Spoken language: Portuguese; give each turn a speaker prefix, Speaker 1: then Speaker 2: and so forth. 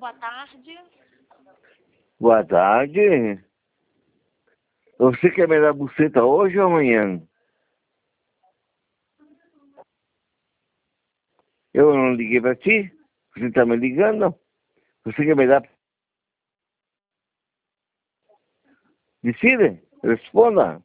Speaker 1: boa tarde.
Speaker 2: Boa tarde. Você quer me dar buceta hoje ou amanhã? Eu não liguei pra ti? Você tá me ligando? Você quer me dar... Decide, responda.